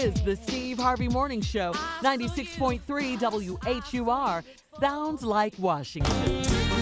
is the Steve Harvey Morning Show, 96.3 WHUR. Sounds like Washington.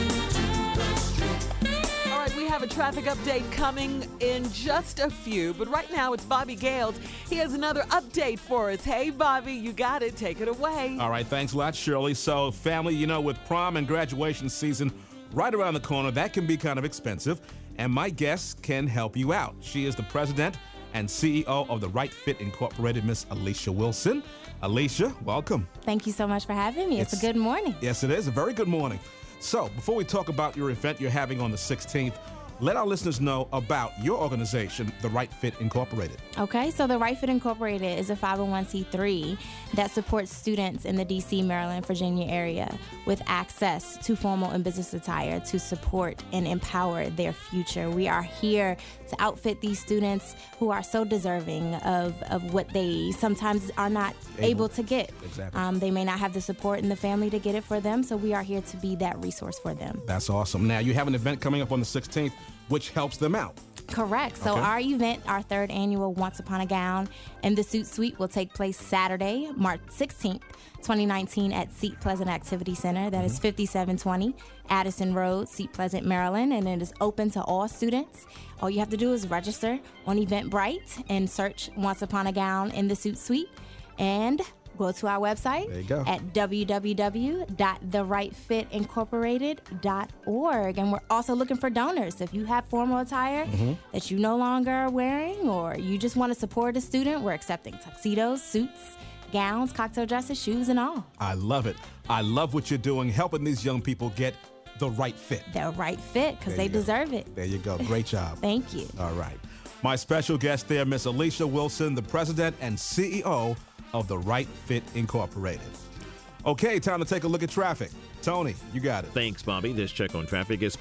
All right, we have a traffic update coming in just a few, but right now it's Bobby Gales. He has another update for us. Hey, Bobby, you got it. Take it away. All right, thanks a lot, Shirley. So, family, with prom and graduation season right around the corner, that can be kind of expensive, and my guest can help you out. She is the president and CEO of the Right Fit Incorporated, Miss Alicia Wilson. Alicia, welcome. Thank you so much for having me. It's a good morning. Yes, it is. A very good morning. So, before we talk about your event you're having on the 16th, let our listeners know about your organization, the Right Fit Incorporated. Okay, so the Right Fit Incorporated is a 501c3 that supports students in the D.C., Maryland, Virginia area with access to formal and business attire to support and empower their future. We are here to outfit these students who are so deserving of what they sometimes are not able to get. Exactly. They may not have the support in the family to get it for them, so we are here to be that resource for them. That's awesome. Now, you have an event coming up on the 16th, which helps them out. Correct. So our event, our third annual Once Upon a Gown in the Suit Suite, will take place Saturday, March 16th, 2019 at Seat Pleasant Activity Center. That is 5720 Addison Road, Seat Pleasant, Maryland, and it is open to all students. All you have to do is register on Eventbrite and search Once Upon a Gown in the Suit Suite, and go to our website at www.therightfitincorporated.org. And we're also looking for donors. If you have formal attire that you no longer are wearing, or you just want to support a student, we're accepting tuxedos, suits, gowns, cocktail dresses, shoes, and all. I love it. I love what you're doing, helping these young people get the right fit. The right fit, because they deserve it. There you go. Great job. Thank you. All right. My special guest there, Miss Alicia Wilson, the president and CEO of the Right Fit Incorporated. Okay, time to take a look at traffic. Tony, you got it. Thanks, Bobby. This check on traffic is